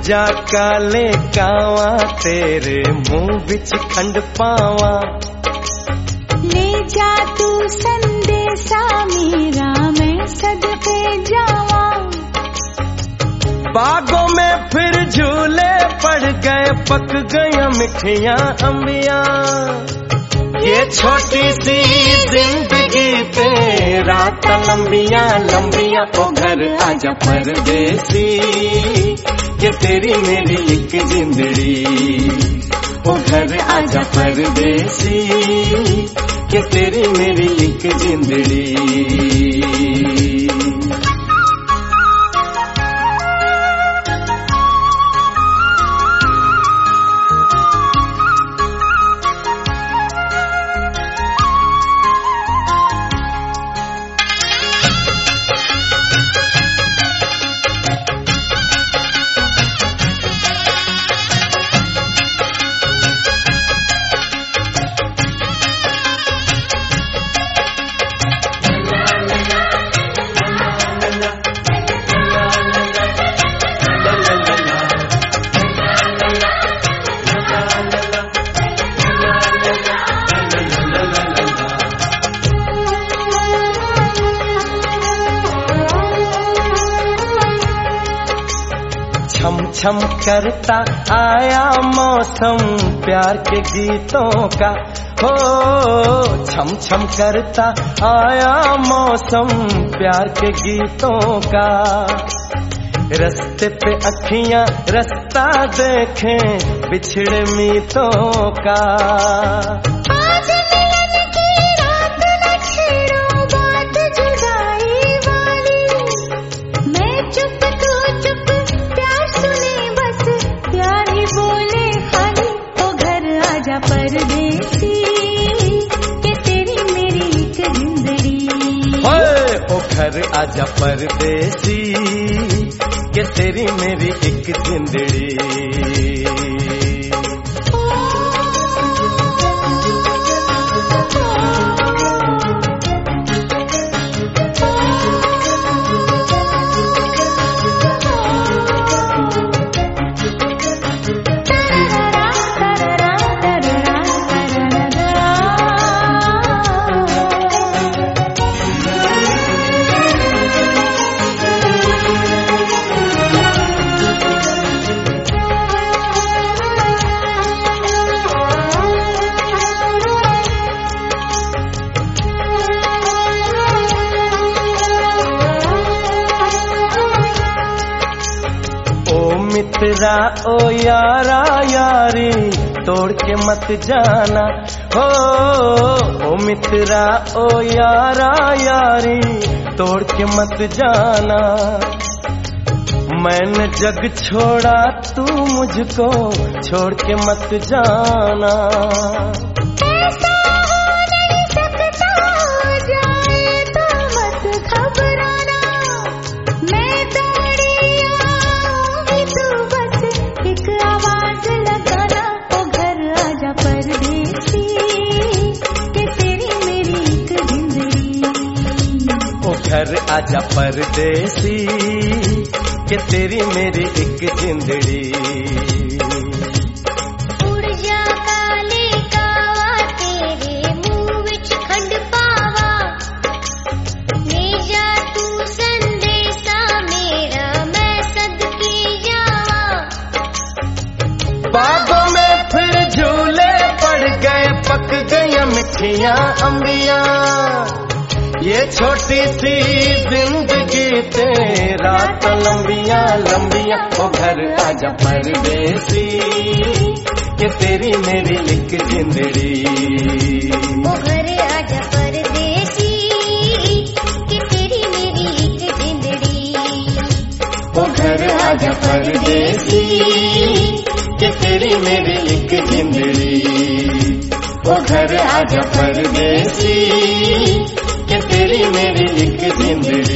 जा काले कावा तेरे मुंह बिच खंड पावा। ले जा तू संदेशा मेरा मैं सदके जावा। बागों में फिर झूले पड़ गए पक गया मिठियां अंबिया। ये छोटी सी जिंदगी पे रात लंबिया लंबिया। ओ घर आजा परदेसी ये तेरी मेरी एक जिंदड़ी। ओ घर आजा परदेसी ये तेरी मेरी एक जिंदड़ी। छम छम करता आया मौसम प्यार के गीतों का। हो छम छम करता आया मौसम प्यार के गीतों का। रस्ते पे अखियां रास्ता देखें बिछड़े मीतों का। परदेसी ये तेरी मेरी एक जिंदड़ी। ओ घर आजा परदेसी ये तेरी मेरी एक जिंदड़ी। मित्रा ओ यारा यारी तोड़ के मत जाना। हो ओ मित्रा ओ यारा यारी तोड़ के मत जाना। मैंने जग छोड़ा तू मुझको छोड़ के मत जाना। घर आजा परदेसी कि तेरी मेरी एक जिंदड़ी। उड़ जा काले कावा तेरे मुंह विच खंड पावा। ले जा तू संदेशा मेरा मैं सदके जावा। बागों में फिर झूले पड़ गए पक गई मिठियां अंबिया। ये छोटी सी जिंदगी तेरा तो लंबिया लंबिया। ओ घर आजा परदेसी कि तेरी मेरी एक जिंदड़ी। ओ घर आजा परदेसी कि तेरी मेरी एक जिंदड़ी। ओ घर आजा परदेसी कि तेरी मेरी एक जिंदड़ी। ओ घर आजा परदेसी कि तेरी मेरी एक जिंदड़ी।